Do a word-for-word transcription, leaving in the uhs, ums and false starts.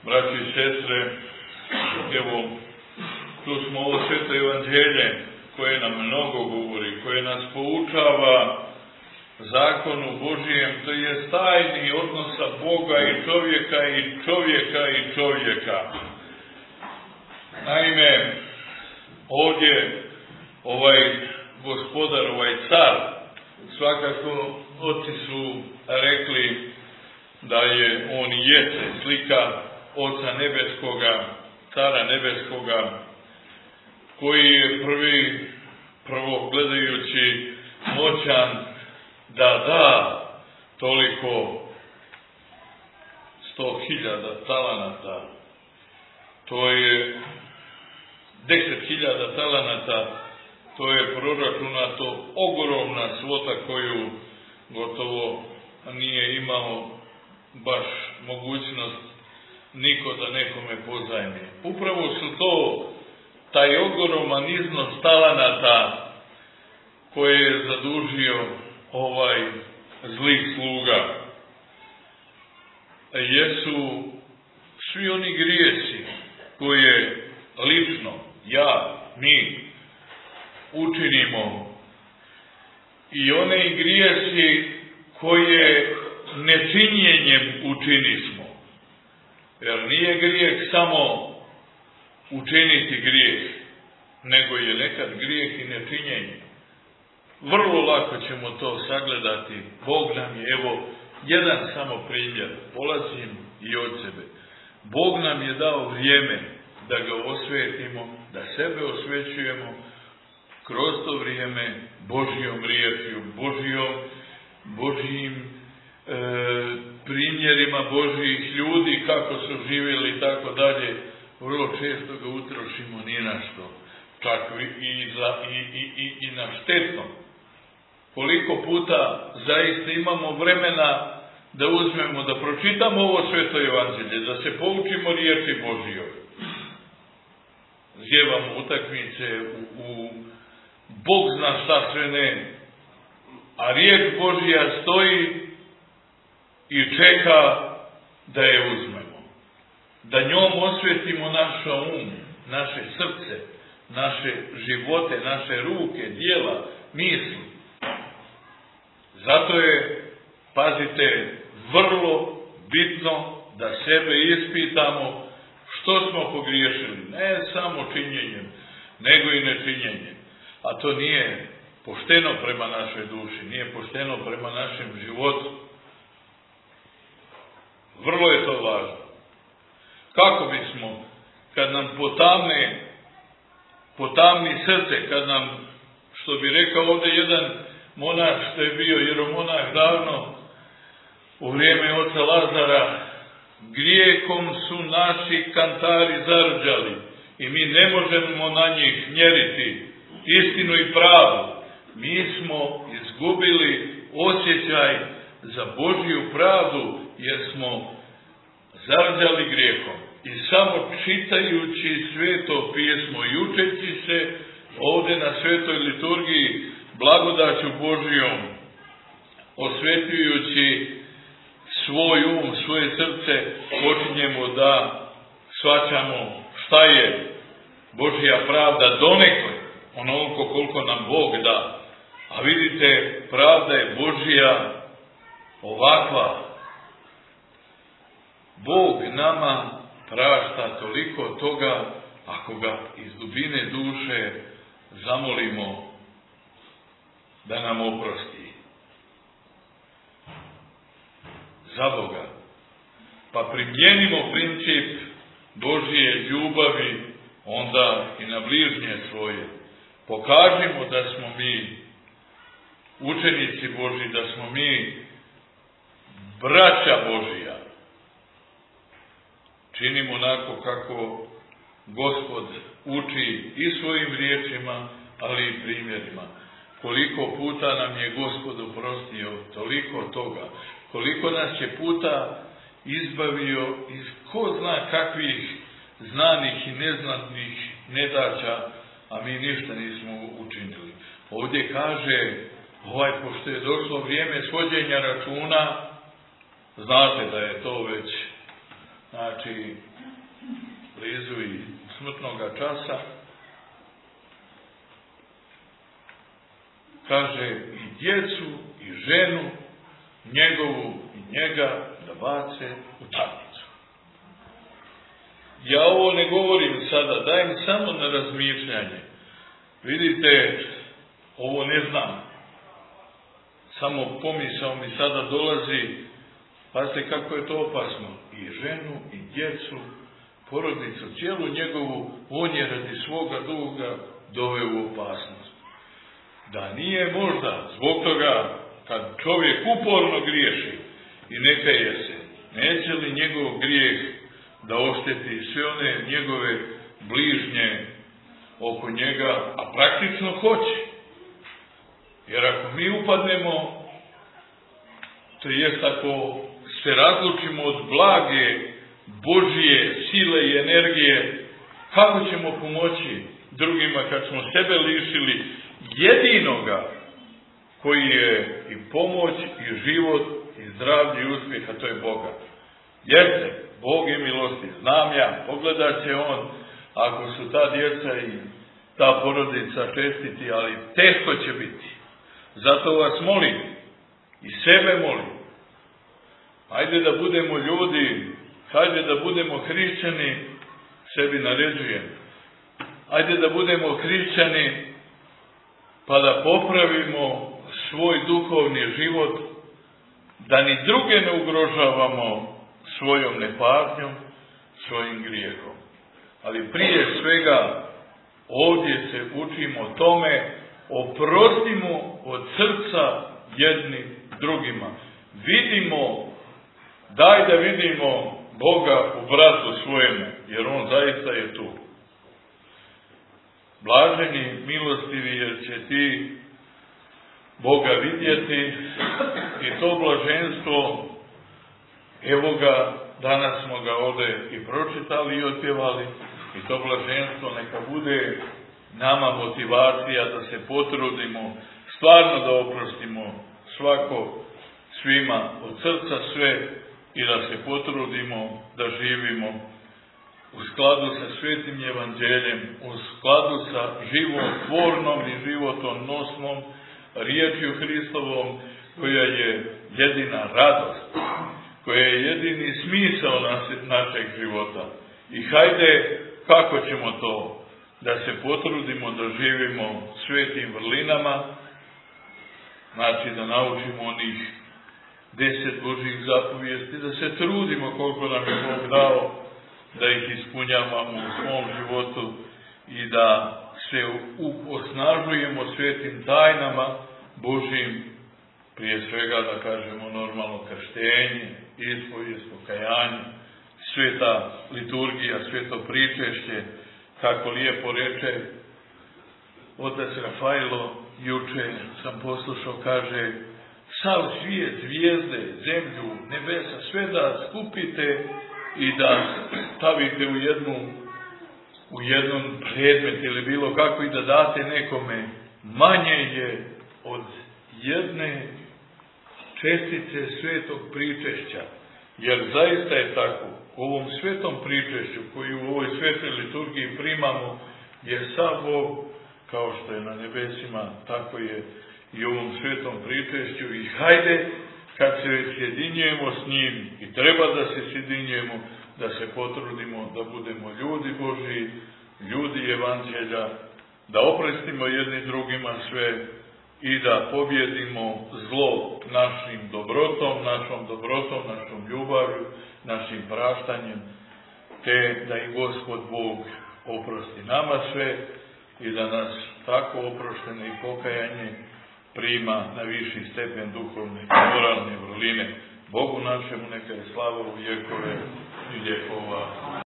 Braći i sestre, evo, tu smo ovo sveto evanđelje koje nam mnogo govori, koje nas poučava zakonu Božijem, to je tajni odnosa Boga i čovjeka i čovjeka i čovjeka. Naime, ovdje ovaj gospodar, ovaj car, svakako oci su rekli da je on jeste slika Oca Nebeskoga, Cara Nebeskoga, koji je prvi, prvo gledajući moćan da da toliko sto hiljada talanata. To je deset hiljada talanata, to je proračunato ogromna svota koju gotovo nije imao baš mogućnost niko da nekome pozajmi. Upravo su to taj ogroman iznos talanata koje je zadužio ovaj zli sluga. Jesu svi oni grijesi koje lično, ja, mi učinimo i one grijesi koje nečinjenjem učinismo. Jer nije grijeh samo učiniti grijeh, nego je nekad grijeh i nečinjenje. Vrlo lako ćemo to sagledati. Bog nam je, evo, jedan samo primjer, polazim i od sebe. Bog nam je dao vrijeme da ga osvetimo, da sebe osvećujemo kroz to vrijeme Božjom riječju, Božjom, Božjim e, primjerima Božjih ljudi, kako su živjeli i tako dalje. Vrlo često ga utrošimo ni na što, čak i, za, i, i, i, i na štetno. Koliko puta zaista imamo vremena da uzmemo, da pročitamo ovo sveto evanđelje, da se poučimo riječi Božjoj. Zjevamo utakmice, u, u Bog zna šta sve ne, a riječ Božja stoji i čeka da je uzmemo. Da njom osvetimo naš um, naše srce, naše živote, naše ruke, djela, misli. Zato je, pazite, vrlo bitno da sebe ispitamo što smo pogriješili. Ne samo činjenjem, nego i nečinjenjem. A to nije pošteno prema našoj duši, nije pošteno prema našem životu. Vrlo je to važno. Kako bismo, kad nam potamne, potamni srce, kad nam, što bi rekao ovdje jedan monah, što je bio jeromonah davno, u vrijeme oca Lazara, grijehom su naši kantari zarđali i mi ne možemo na njih mjeriti istinu i pravu. Mi smo izgubili osjećaj za Božju pravdu jer smo zarđali grijehom. I samo čitajući sveto pismo i učeći se ovdje na svetoj liturgiji blagodaću Božjom, osvetljujući svoj um, svoje srce, počinjemo da shvaćamo šta je Božja pravda donekle, onoliko koliko nam Bog da. A vidite, pravda je Božja ovakva. Bog nama prašta toliko toga ako ga iz dubine duše zamolimo da nam oprosti. Za Boga. Pa primjenimo princip Božje ljubavi onda i na bližnje svoje. Pokažimo da smo mi učenici Božji, da smo mi braća Božja. Činimo onako kako Gospod uči i svojim riječima, ali i primjerima. Koliko puta nam je Gospod oprostio, toliko toga. Koliko nas je puta izbavio iz ko zna kakvih znanih i neznanih nedaća, a mi ništa nismo učinili. Ovdje kaže, ovaj, pošto je došlo vrijeme svođenja računa, znate da je to već znači blizu i smrtnoga časa, kaže i djecu i ženu njegovu i njega da bace u tamnicu. Ja ovo ne govorim sada, dajem samo na razmišljanje. Vidite, ovo ne znam. Samo pomisao mi sada dolazi, pazite kako je to opasno. I ženu, i djecu, porodicu, cijelu njegovu, on je radi svoga duga doveo u opasnost. Da nije možda zbog toga, kad čovjek uporno griješi i ne kaje se, neće li njegov grijeh da ošteti sve one njegove bližnje oko njega, a praktično hoće. Jer ako mi upadnemo, to jest ako se razlučimo od blage Božije sile i energije, kako ćemo pomoći drugima kad smo sebe lišili jedinoga koji je i pomoć, i život, i zdravlje, i uspjeh, a to je Boga. Jeste, Bog je milosti, znam ja, pogledat će on, ako su ta djeca i ta porodica čestiti, ali teško će biti. Zato vas molim, i sebe molim, hajde da budemo ljudi, hajde da budemo hrišćani, sebi naređujem, hajde da budemo hrišćani, pa da popravimo svoj duhovni život, da ni druge ne ugrožavamo svojom nepažnjom, svojim grijehom. Ali prije svega, ovdje se učimo tome, oprostimo od srca jedni drugima. Vidimo, daj da vidimo Boga u bratu svojemu, jer on zaista je tu. Blaženi, milostivi, jer će ti Boga vidjeti i to blaženstvo, evo ga, danas smo ga ovdje i pročitali i otpjevali, i to blaženstvo neka bude nama motivacija da se potrudimo, stvarno da oprostimo svako svima od srca sve i da se potrudimo da živimo u skladu sa svetim evanđeljem, u skladu sa životvornom i životonosnom riječju Hristovom, koja je jedina radost, koja je jedini smisao našeg života. I hajde, kako ćemo to? Da se potrudimo da živimo svetim vrlinama, znači da naučimo onih deset Božjih zapovijesti, da se trudimo koliko nam je Bog dao, da ih ispunjavamo u svom životu i da se osnažujemo svetim tajnama Božjim, prije svega da kažemo normalno krštenje, ispovijest, pokajanje, sveta liturgija, sveto pričešće, kako lijepo reče otac Rafailo, juče sam poslušao, kaže, sav svijet, zvijezde, zemlju, nebesa, sve da skupite i da stavite u jednu u jednom predmet ili bilo kako i da date nekome, manje je od jedne čestice svetog pričešća. Jer zaista je tako, u ovom svetom pričešću koji u ovoj svetoj liturgiji primamo je sav Bog, kao što je na nebesima, tako je i u ovom svetom pričešću. I hajde, kad se sjedinjujemo s njim, i treba da se sjedinjujemo, da se potrudimo da budemo ljudi Božji, ljudi evanđelja, da oprostimo jedni drugima sve i da pobjedimo zlo našim dobrotom, našom dobrotom, našom ljubavlju, našim praštanjem, te da i Gospod Bog oprosti nama sve i da nas tako oproštene i pokajanje prima na viši stepen duhovne i moralne vrline. Bogu našemu neka je slava u vjekove i vjekova.